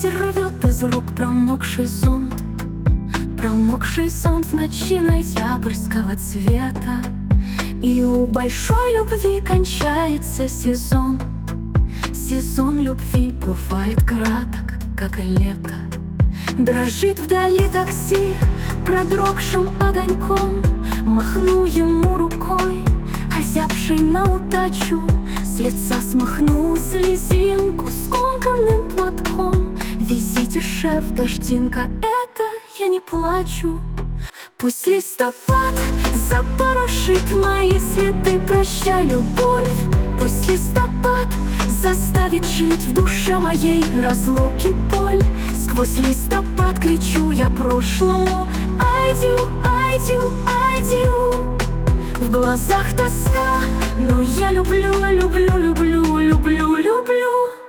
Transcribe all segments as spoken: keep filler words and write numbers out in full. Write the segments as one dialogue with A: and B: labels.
A: Ветер рвет из рук промокший зонт, промокший зонт в ночи ноябрьского цвета. И у большой любви кончается сезон. Сезон любви бывает краток, как и лето. Дрожит вдали такси продрогшим огоньком. Махну ему рукой, озябшей на удачу. С лица смахну слезинку скомканным платком. Везите, шеф, дождинка, это я не плачу. Пусть листопад запорошит мои следы, прощай, любовь. Пусть листопад заставит жить в душе моей разлуки боль. Сквозь листопад кричу я прошлому: айдю, айдю, айдю. В глазах тоска, но я люблю, люблю, люблю, люблю, люблю.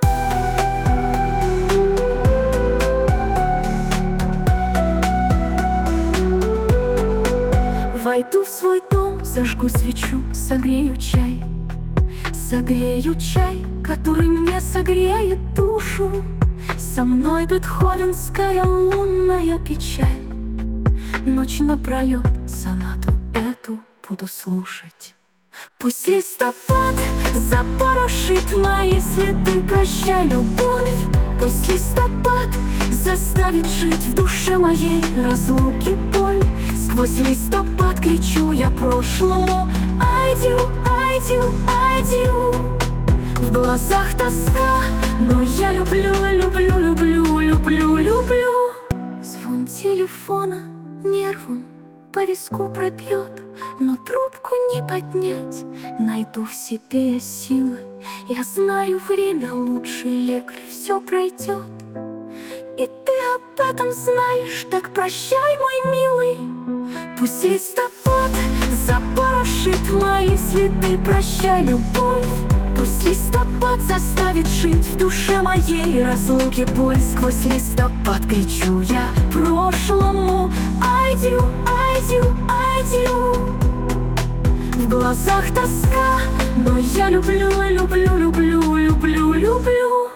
A: Войду в свой дом, зажгу свечу, согрею чай. Согрею чай, который мне согреет душу. Со мной бетховенская лунная печаль. Ночь напролет сонату эту буду слушать. Пусть листопад запорошит мои следы, прощай, любовь. Пусть листопад заставит жить в душе моей разлуки боль. Сквозь листопад кричу я прошлому: айдю, айдю, айдю. В глазах тоска, но я люблю, люблю, люблю, люблю, люблю. Звон телефона нервом по виску пробьет, но трубку не поднять. Найду в себе силы, я знаю, время лучший лекарь, все пройдет. И ты об этом знаешь, так прощай, мой милый. Пусть листопад запорошит мои следы, прощай, любовь. Пусть листопад заставит жить в душе моей разлуки боль. Сквозь листопад кричу я прошлому: айдю, айдю, айдю. В глазах тоска, но я люблю, люблю, люблю, люблю, люблю.